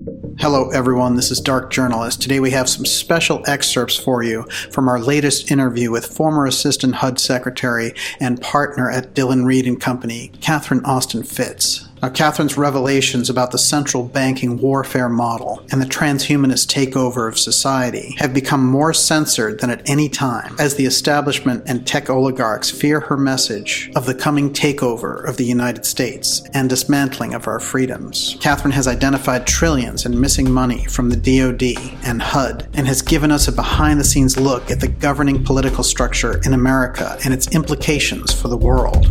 Hello everyone, this is Dark Journalist. Today we have some special excerpts for you from our latest interview with former Assistant HUD Secretary and partner at Dillon Read & Company, Catherine Austin Fitts. Now, Catherine's revelations about the central banking warfare model and the transhumanist takeover of society have become more censored than at any time as the establishment and tech oligarchs fear her message of the coming takeover of the United States and dismantling of our freedoms. Catherine has identified trillions in missing money from the DoD and HUD and has given us a behind-the-scenes look at the governing political structure in America and its implications for the world.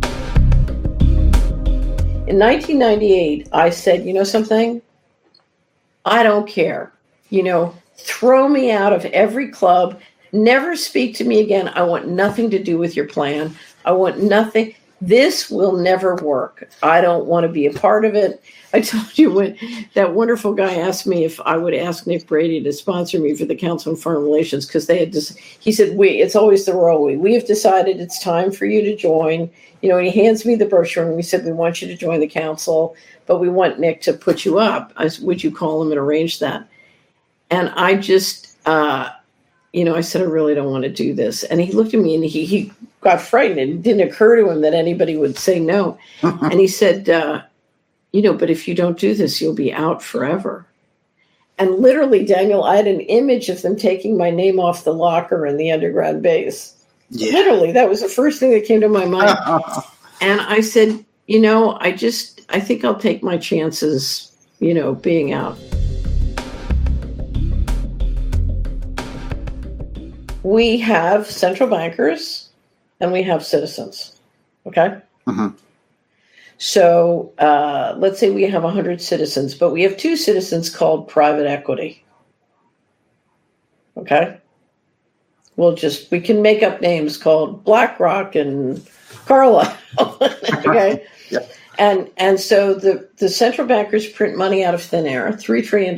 In 1998, I said, you know something? I don't care. Throw me out of every club. Never speak to me again. I want nothing to do with your plan. I want nothing. This will never work. I don't want to be a part of it. I told you when that wonderful guy asked me if I would ask Nick Brady to sponsor me for the Council on Foreign Relations, because they had just, he said, it's always the royal we. We have decided it's time for you to join. And he hands me the brochure and we said, we want you to join the council, but we want Nick to put you up. Would you call him and arrange that? And I just, I said, I really don't want to do this. And he looked at me and he got frightened. It didn't occur to him that anybody would say no. And he said, but if you don't do this, you'll be out forever. And literally, Daniel, I had an image of them taking my name off the locker in the underground base. Yeah. Literally, that was the first thing that came to my mind. And I said, I think I'll take my chances, being out. We have central bankers and we have citizens. Okay? Mm-hmm. So let's say we have 100 citizens, but we have 2 citizens called private equity. Okay? We can make up names called BlackRock and Carlyle. Okay? Yep. And so the central bankers print money out of thin air, $3 trillion.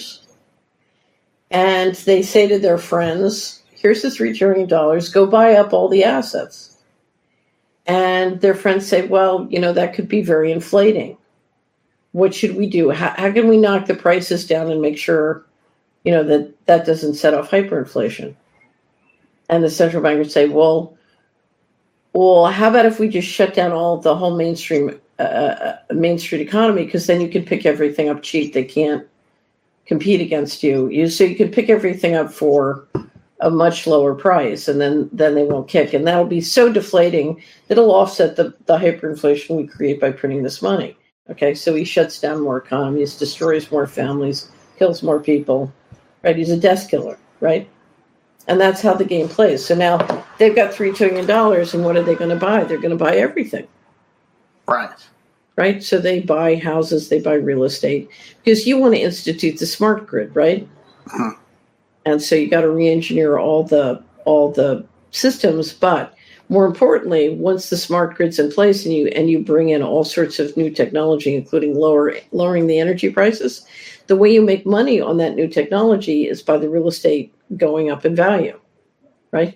And they say to their friends, here's the $3 trillion, go buy up all the assets. And their friends say, well, that could be very inflating. What should we do? How can we knock the prices down and make sure, that doesn't set off hyperinflation? And the central bankers say, well, how about if we just shut down the whole Main Street economy, because then you can pick everything up cheap. They can't compete against you. So you can pick everything up for a much lower price, and then they won't kick. And that'll be so deflating that it'll offset the hyperinflation we create by printing this money. Okay, so he shuts down more economies, destroys more families, kills more people, right? He's a death killer, right? And that's how the game plays. So now they've got $3 trillion, and what are they going to buy? They're going to buy everything. Right? So they buy houses, they buy real estate, because you want to institute the smart grid, right? Uh-huh. And so you got to re-engineer all the systems. But more importantly, once the smart grid's in place and you bring in all sorts of new technology, including lowering the energy prices, the way you make money on that new technology is by the real estate going up in value, right?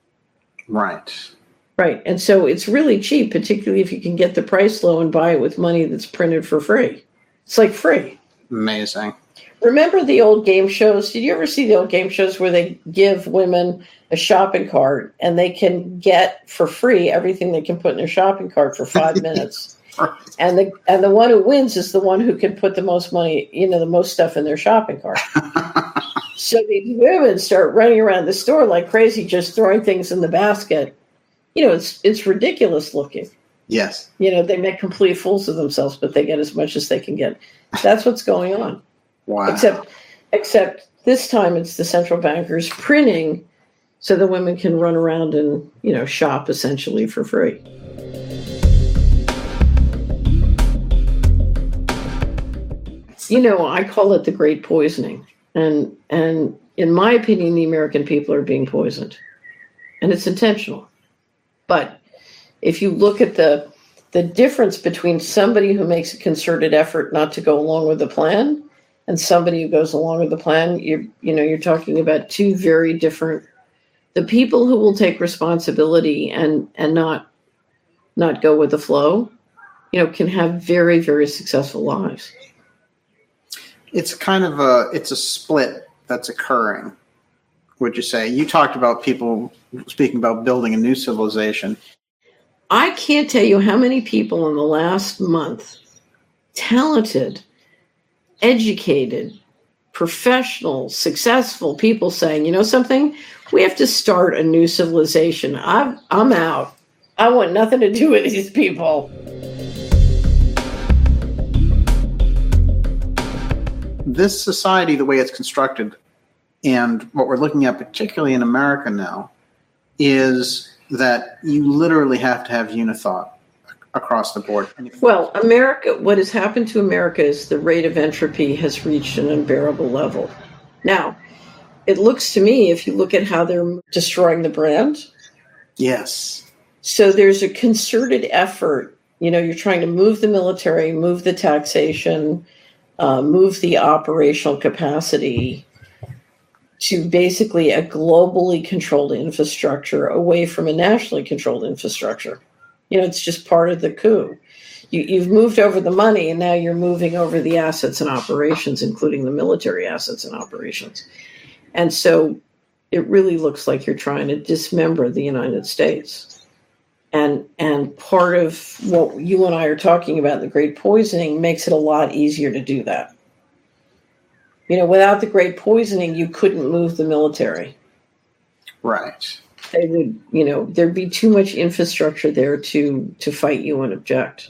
Right. And so it's really cheap, particularly if you can get the price low and buy it with money that's printed for free. It's like free. Amazing. Remember the old game shows? Did you ever see the old game shows where they give women a shopping cart and they can get for free everything they can put in their shopping cart for 5 minutes? And the one who wins is the one who can put the most money, the most stuff in their shopping cart. So these women start running around the store like crazy, just throwing things in the basket. It's ridiculous looking. Yes. They make complete fools of themselves, but they get as much as they can get. That's what's going on. Wow. Except this time it's the central bankers printing so the women can run around and, shop essentially for free. I call it the great poisoning. And in my opinion, the American people are being poisoned. And it's intentional. But if you look at the difference between somebody who makes a concerted effort not to go along with the plan and somebody who goes along with the plan, you're talking about 2 very different. The people who will take responsibility and not go with the flow, can have very, very successful lives. It's kind of it's a split that's occurring, would you say? You talked about people speaking about building a new civilization. I can't tell you how many people in the last month, talented, educated, professional, successful people saying, you know something, we have to start a new civilization. I'm out. I want nothing to do with these people. This society, the way it's constructed, and what we're looking at particularly in America now, is that you literally have to have unithought across the board. Well, America, what has happened to America is the rate of entropy has reached an unbearable level. Now, it looks to me, if you look at how they're destroying the brand. Yes. So there's a concerted effort. You know, you're trying to move the military, move the taxation, move the operational capacity to basically a globally controlled infrastructure away from a nationally controlled infrastructure. You know, it's just part of the coup. You've moved over the money, and now you're moving over the assets and operations, including the military assets and operations. And so it really looks like you're trying to dismember the United States. And part of what you and I are talking about, the Great Poisoning, makes it a lot easier to do that. You know, without the Great Poisoning, you couldn't move the military. Right. They would, you know, there'd be too much infrastructure there to fight you and object.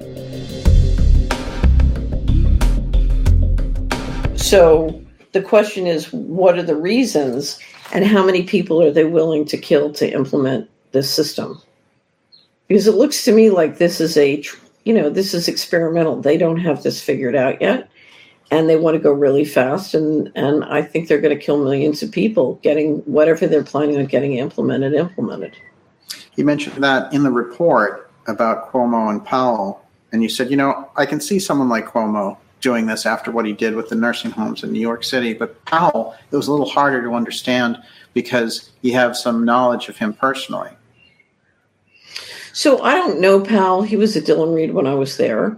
So the question is, what are the reasons, and how many people are they willing to kill to implement this system? Because it looks to me like this is this is experimental. They don't have this figured out yet, and they want to go really fast. And I think they're going to kill millions of people getting whatever they're planning on getting implemented. You mentioned that in the report about Cuomo and Powell, and you said, you know, I can see someone like Cuomo doing this after what he did with the nursing homes in New York City. But Powell, it was a little harder to understand because you have some knowledge of him personally. So I don't know Powell. He was at Dillon Read when I was there.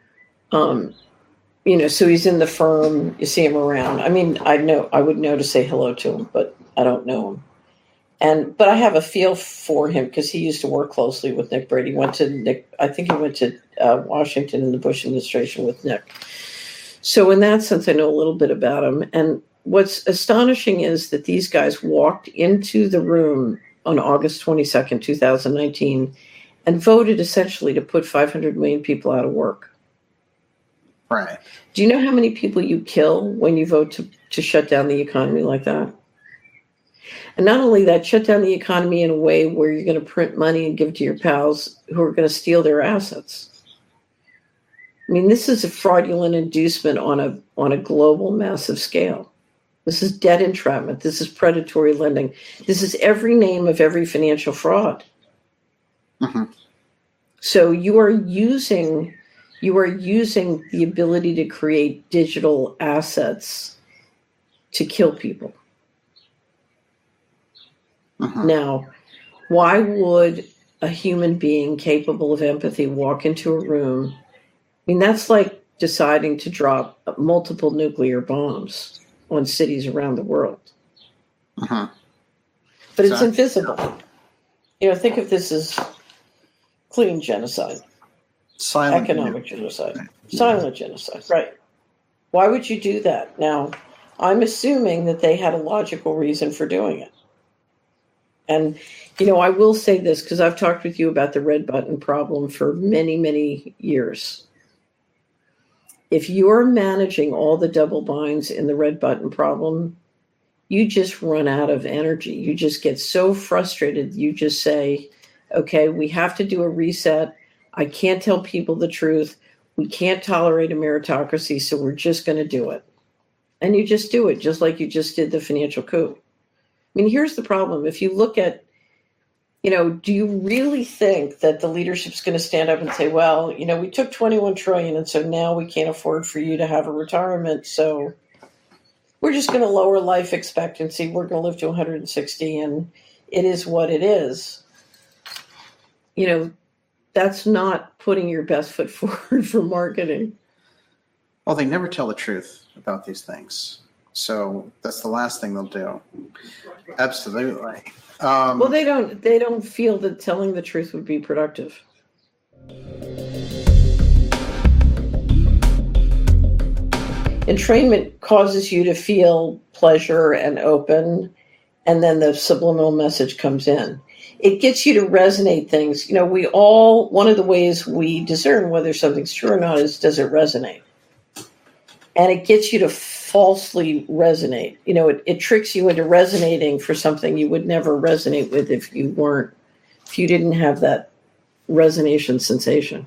You know, so he's in the firm. You see him around. I mean, I would know to say hello to him, but I don't know him. But I have a feel for him because he used to work closely with Nick Brady. I think he went to Washington in the Bush administration with Nick. So in that sense, I know a little bit about him. And what's astonishing is that these guys walked into the room on August 22nd, 2019, and voted essentially to put 500 million people out of work. Right. Do you know how many people you kill when you vote to shut down the economy like that? And not only that, shut down the economy in a way where you're going to print money and give it to your pals who are going to steal their assets. I mean, this is a fraudulent inducement on a global, massive scale. This is debt entrapment. This is predatory lending. This is every name of every financial fraud. Mm-hmm. So you are using the ability to create digital assets to kill people. Mm-hmm. Now, why would a human being capable of empathy walk into a room? I mean, that's like deciding to drop multiple nuclear bombs on cities around the world. Mm-hmm. But it's invisible. You know, think of this as clean genocide. Silent economic genocide. Silent genocide, right. Why would you do that? Now, I'm assuming that they had a logical reason for doing it. And, you know, I will say this because I've talked with you about the red button problem for many, many years. If you're managing all the double binds in the red button problem, you just run out of energy. You just get so frustrated. You just say, okay, we have to do a reset. I can't tell people the truth. We can't tolerate a meritocracy, so we're just going to do it. And you just do it, just like you just did the financial coup. I mean, here's the problem. If you look at, you know, do you really think that the leadership's going to stand up and say, well, you know, we took 21 trillion and so now we can't afford for you to have a retirement, so we're just going to lower life expectancy. We're going to live to 160 and it is what it is. You know, that's not putting your best foot forward for marketing. Well, they never tell the truth about these things. So that's the last thing they'll do. Absolutely. Well, they don't feel that telling the truth would be productive. Entrainment causes you to feel pleasure and open, and then the subliminal message comes in. It gets you to resonate things. One of the ways we discern whether something's true or not is, does it resonate? And it gets you to falsely resonate. It tricks you into resonating for something you would never resonate with if you didn't have that resonation sensation.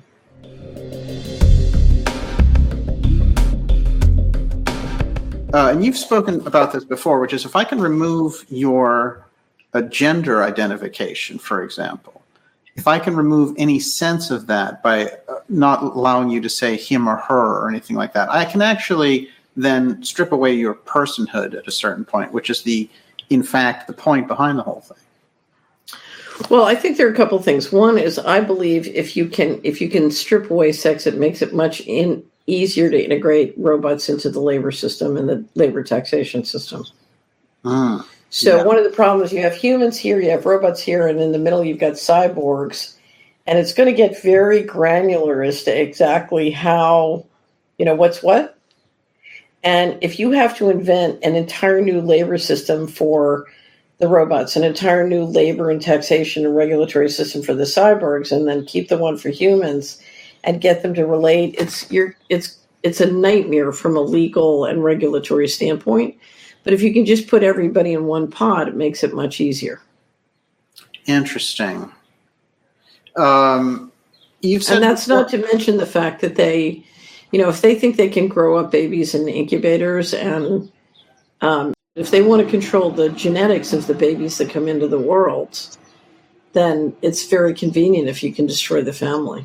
And you've spoken about this before, which is if I can remove your gender identification, for example, if I can remove any sense of that by not allowing you to say him or her or anything like that, I can actually then strip away your personhood at a certain point, which is in fact, the point behind the whole thing. Well, I think there are a couple of things. One is, I believe if you can strip away sex, it makes it much easier to integrate robots into the labor system and the labor taxation system. So one of the problems, you have humans here, you have robots here, and in the middle you've got cyborgs, and it's going to get very granular as to exactly how, what's what. And if you have to invent an entire new labor system for the robots, an entire new labor and taxation and regulatory system for the cyborgs, and then keep the one for humans and get them to relate, it's a nightmare from a legal and regulatory standpoint. But if you can just put everybody in one pot, it makes it much easier. Interesting. And that's not to mention the fact that they, if they think they can grow up babies in incubators, and if they want to control the genetics of the babies that come into the world, then it's very convenient if you can destroy the family.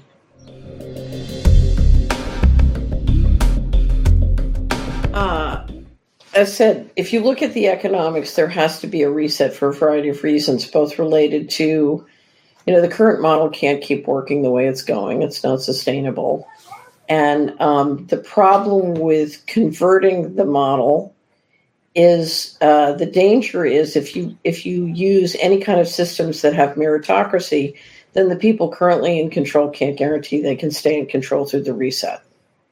As said, if you look at the economics, there has to be a reset for a variety of reasons, both related to, the current model can't keep working the way it's going. It's not sustainable. And the problem with converting the model is the danger is if you use any kind of systems that have meritocracy, then the people currently in control can't guarantee they can stay in control through the reset.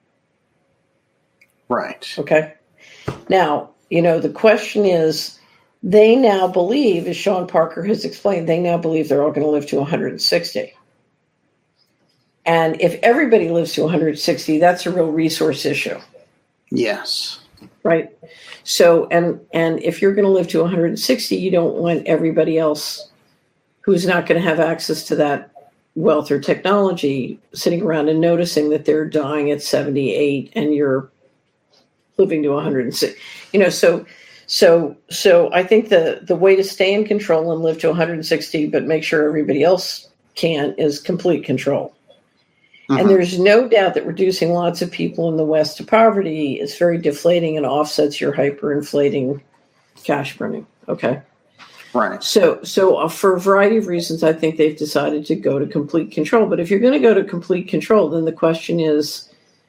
Right. Okay. Now, the question is, they now believe, as Sean Parker has explained, they now believe they're all going to live to 160. And if everybody lives to 160, that's a real resource issue. Yes. Right. So, and if you're going to live to 160, you don't want everybody else who's not going to have access to that wealth or technology sitting around and noticing that they're dying at 78 and you're living to 106. So I think the way to stay in control and live to 160, but make sure everybody else can, is complete control. And there's no doubt that reducing lots of people in the West to poverty is very deflating and offsets your hyperinflating cash burning. Okay. Right. So for a variety of reasons, I think they've decided to go to complete control. But if you're going to go to complete control, then the question is,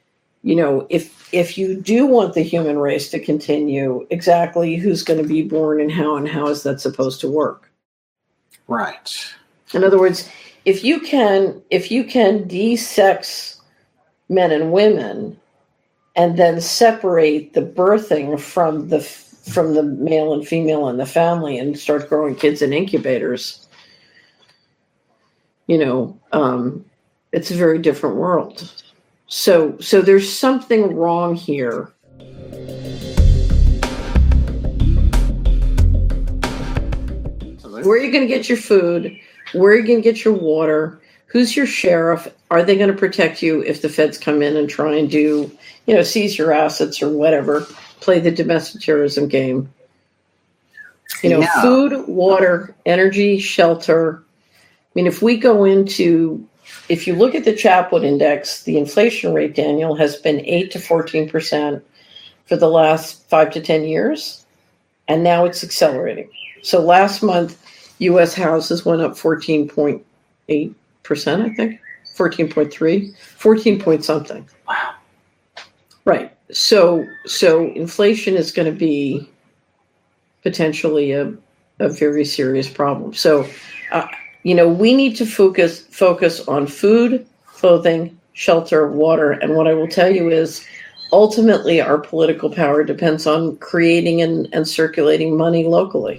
if you do want the human race to continue, exactly who's going to be born and how is that supposed to work? Right. In other words, if you can de-sex men and women and then separate the birthing from the male and female in the family and start growing kids in incubators, it's a very different world. So there's something wrong here. Where are you going to get your food? Where are you going to get your water? Who's your sheriff? Are they going to protect you if the feds come in and try and do, seize your assets or whatever, play the domestic terrorism game? Food, water, energy, shelter. I mean, if you look at the Chapwood Index, the inflation rate, Daniel, has been 8 to 14% for the last 5 to 10 years, and now it's accelerating. So last month, U.S. houses went up 14.8%, I think, 14.3, 14 point something. Wow. Right. So inflation is going to be potentially a very serious problem. So, we need to focus on food, clothing, shelter, water. And what I will tell you is ultimately our political power depends on creating and circulating money locally.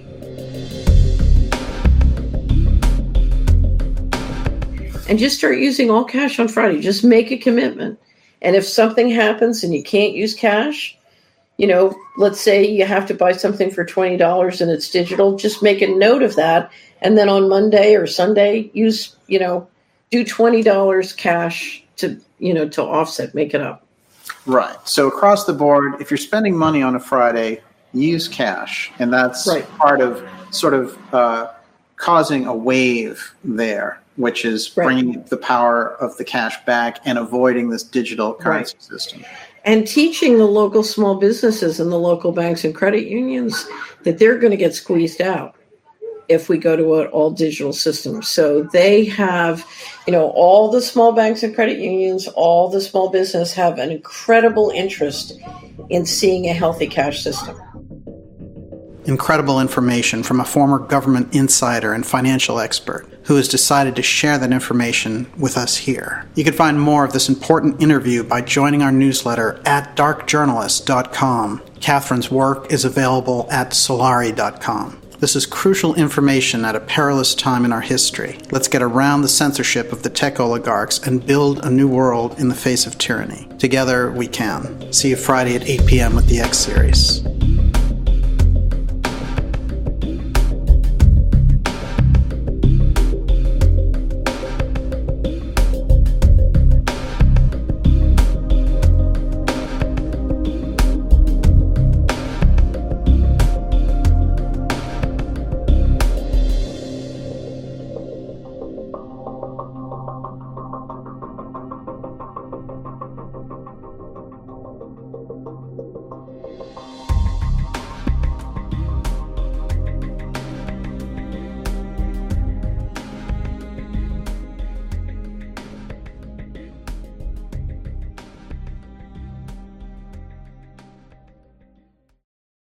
And just start using all cash on Friday. Just make a commitment. And if something happens and you can't use cash, let's say you have to buy something for $20 and it's digital, just make a note of that. And then on Monday or Sunday, use, do $20 cash to offset, make it up. Right. So across the board, if you're spending money on a Friday, use cash. And that's right. Part of sort of causing a wave there, which is bringing the power of the cash back and avoiding this digital currency system. And teaching the local small businesses and the local banks and credit unions that they're going to get squeezed out if we go to an all digital system. So they have, all the small banks and credit unions, all the small business have an incredible interest in seeing a healthy cash system. Incredible information from a former government insider and financial expert who has decided to share that information with us here. You can find more of this important interview by joining our newsletter at darkjournalist.com. Catherine's work is available at solari.com. This is crucial information at a perilous time in our history. Let's get around the censorship of the tech oligarchs and build a new world in the face of tyranny. Together we can. See you Friday at 8 p.m. with the X Series.